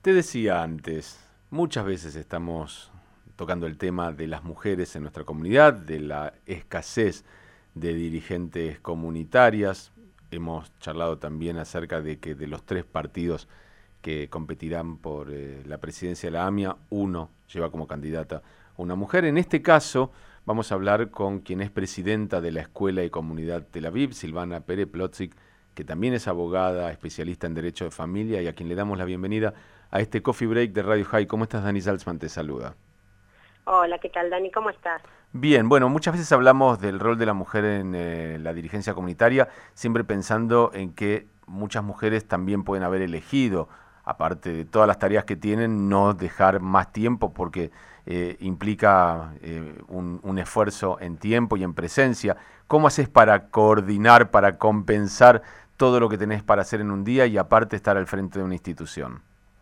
Te decía antes, muchas veces estamos tocando el tema de las mujeres en nuestra comunidad, de la escasez de dirigentes comunitarias. Hemos charlado también acerca de que de los 3 partidos que competirán por la presidencia de la AMIA, uno lleva como candidata una mujer. En este caso vamos a hablar con quien es presidenta de la Escuela y Comunidad Tel Aviv, Silvana Pérez-Plotzik, que también es abogada, especialista en Derecho de Familia, y a quien le damos la bienvenida a este Coffee Break de Radio High. ¿Cómo estás, Dani Salzman? Te saluda. Hola, ¿qué tal, Dani? ¿Cómo estás? Bien, bueno, muchas veces hablamos del rol de la mujer en la dirigencia comunitaria, siempre pensando en que muchas mujeres también pueden haber elegido, aparte de todas las tareas que tienen, no dejar más tiempo porque implica un esfuerzo en tiempo y en presencia. ¿Cómo haces para coordinar, para compensar todo lo que tenés para hacer en un día y aparte estar al frente de una institución?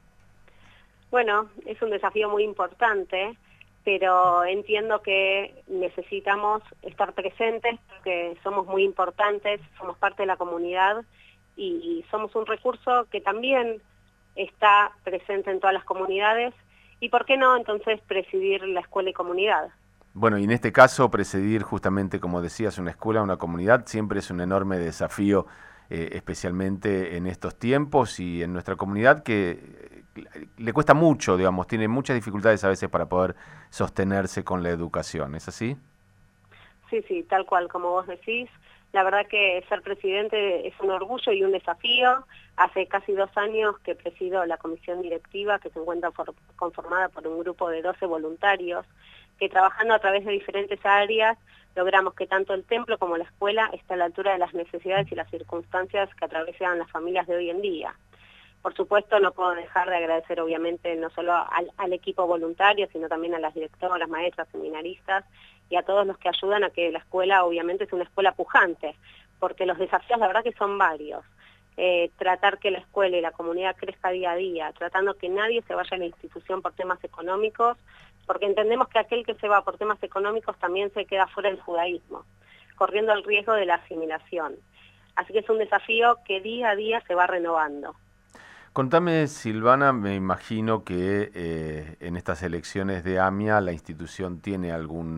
Bueno, es un desafío muy importante, pero entiendo que necesitamos estar presentes porque somos muy importantes, somos parte de la comunidad y somos un recurso que también está presente en todas las comunidades. ¿Y por qué no entonces presidir la escuela y comunidad? Bueno, y en este caso, presidir justamente, como decías, una escuela, una comunidad, siempre es un enorme desafío, especialmente en estos tiempos y en nuestra comunidad que le cuesta mucho, digamos, tiene muchas dificultades a veces para poder sostenerse con la educación, ¿es así? Sí, tal cual, como vos decís. La verdad que ser presidente es un orgullo y un desafío. Hace casi 2 años que presido la comisión directiva, que se encuentra conformada por un grupo de 12 voluntarios, que trabajando a través de diferentes áreas logramos que tanto el templo como la escuela esté a la altura de las necesidades y las circunstancias que atraviesan las familias de hoy en día. Por supuesto, no puedo dejar de agradecer, obviamente, no solo al equipo voluntario, sino también a las directoras, maestras, seminaristas y a todos los que ayudan a que la escuela, obviamente, sea una escuela pujante, porque los desafíos, la verdad, que son varios. Tratar que la escuela y la comunidad crezca día a día, tratando que nadie se vaya a la institución por temas económicos, porque entendemos que aquel que se va por temas económicos también se queda fuera del judaísmo, corriendo el riesgo de la asimilación. Así que es un desafío que día a día se va renovando. Contame, Silvana, me imagino que en estas elecciones de AMIA la institución tiene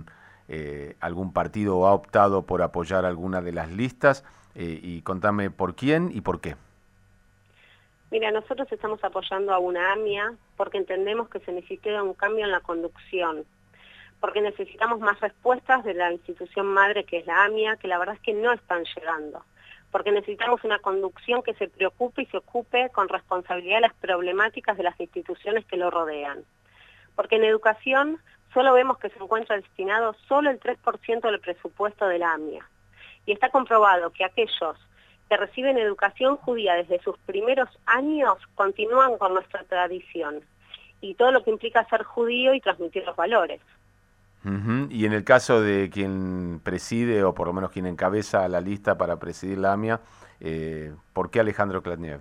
algún partido o ha optado por apoyar alguna de las listas, y contame por quién y por qué. Mira, nosotros estamos apoyando a una AMIA porque entendemos que se necesita un cambio en la conducción, porque necesitamos más respuestas de la institución madre que es la AMIA, que la verdad es que no están llegando, porque necesitamos una conducción que se preocupe y se ocupe con responsabilidad de las problemáticas de las instituciones que lo rodean. Porque en educación solo vemos que se encuentra destinado solo el 3% del presupuesto de la AMIA. Y está comprobado que aquellos que reciben educación judía desde sus primeros años continúan con nuestra tradición y todo lo que implica ser judío y transmitir los valores. Y en el caso de quien preside, o por lo menos quien encabeza la lista para presidir la AMIA, ¿por qué Alejandro Klatnev?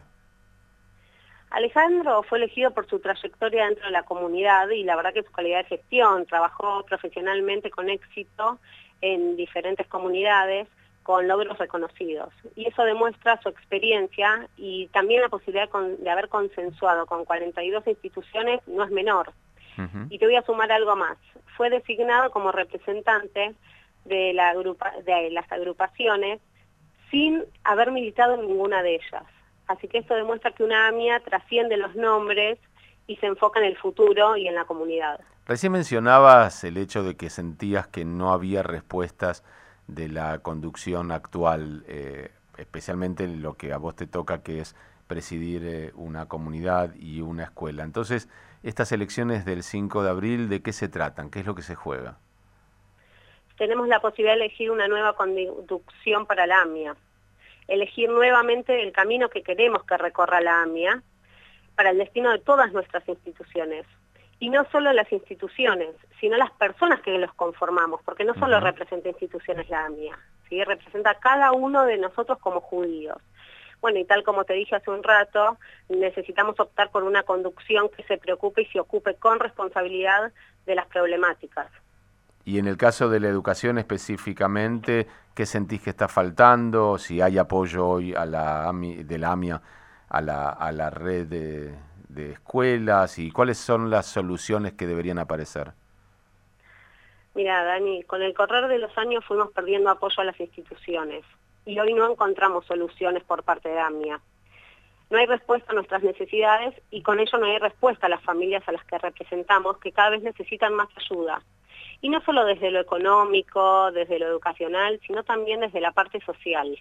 Alejandro fue elegido por su trayectoria dentro de la comunidad y la verdad que su calidad de gestión, trabajó profesionalmente con éxito en diferentes comunidades con logros reconocidos. Y eso demuestra su experiencia y también la posibilidad de haber consensuado con 42 instituciones no es menor. Y te voy a sumar algo más. Fue designado como representante de las agrupaciones sin haber militado en ninguna de ellas. Así que esto demuestra que una AMIA trasciende los nombres y se enfoca en el futuro y en la comunidad. Recién mencionabas el hecho de que sentías que no había respuestas de la conducción actual, especialmente en lo que a vos te toca, que es presidir una comunidad y una escuela. Entonces, estas elecciones del 5 de abril, ¿de qué se tratan? ¿Qué es lo que se juega? Tenemos la posibilidad de elegir una nueva conducción para la AMIA, elegir nuevamente el camino que queremos que recorra la AMIA para el destino de todas nuestras instituciones. Y no solo las instituciones, sino las personas que los conformamos, porque no solo representa instituciones la AMIA, ¿sí? Representa a cada uno de nosotros como judíos. Bueno, y tal como te dije hace un rato, necesitamos optar por una conducción que se preocupe y se ocupe con responsabilidad de las problemáticas. Y en el caso de la educación específicamente, ¿qué sentís que está faltando? Si hay apoyo hoy a de la AMIA a la red de escuelas y cuáles son las soluciones que deberían aparecer? Mira, Dani, con el correr de los años fuimos perdiendo apoyo a las instituciones y hoy no encontramos soluciones por parte de AMIA. No hay respuesta a nuestras necesidades y con ello no hay respuesta a las familias a las que representamos, que cada vez necesitan más ayuda. Y no solo desde lo económico, desde lo educacional, sino también desde la parte social.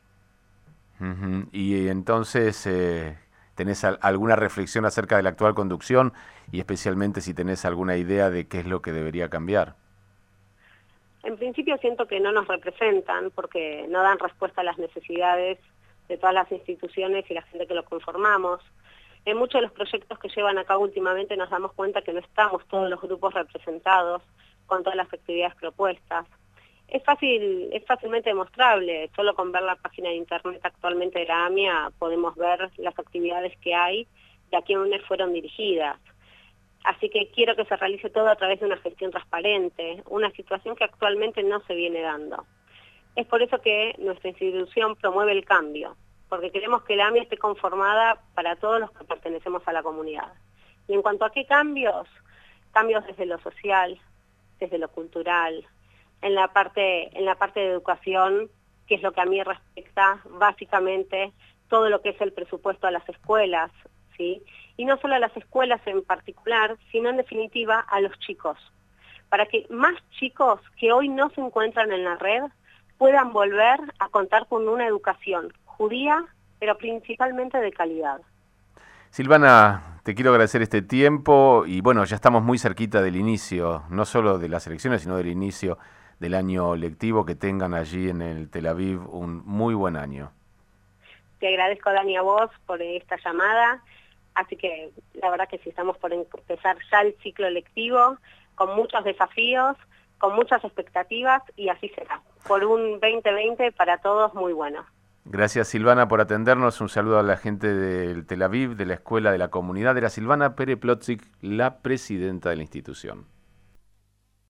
Y entonces, ¿tenés alguna reflexión acerca de la actual conducción y especialmente si tenés alguna idea de qué es lo que debería cambiar? En principio siento que no nos representan porque no dan respuesta a las necesidades de todas las instituciones y la gente que lo conformamos. En muchos de los proyectos que llevan a cabo últimamente nos damos cuenta que no estamos todos los grupos representados con todas las actividades propuestas. Es fácilmente demostrable, solo con ver la página de internet actualmente de la AMIA podemos ver las actividades que hay y a quiénes fueron dirigidas. Así que quiero que se realice todo a través de una gestión transparente, una situación que actualmente no se viene dando. Es por eso que nuestra institución promueve el cambio, porque queremos que la AMIA esté conformada para todos los que pertenecemos a la comunidad. Y en cuanto a qué cambios, cambios desde lo social, desde lo cultural, en la parte de educación, que es lo que a mí respecta, básicamente todo lo que es el presupuesto a las escuelas, ¿sí? Y no solo a las escuelas en particular, sino en definitiva a los chicos, para que más chicos que hoy no se encuentran en la red puedan volver a contar con una educación judía, pero principalmente de calidad. Silvana, te quiero agradecer este tiempo y bueno, ya estamos muy cerquita del inicio, no solo de las elecciones, sino del inicio del año lectivo. Que tengan allí en el Tel Aviv un muy buen año. Te agradezco, Dani, a vos por esta llamada, así que la verdad que sí, estamos por empezar ya el ciclo lectivo, con muchos desafíos, con muchas expectativas y así será, por un 2020 para todos muy bueno. Gracias, Silvana, por atendernos. Un saludo a la gente del Tel Aviv, de la Escuela de la Comunidad. Era Silvana Pérez Plotzik, la presidenta de la institución.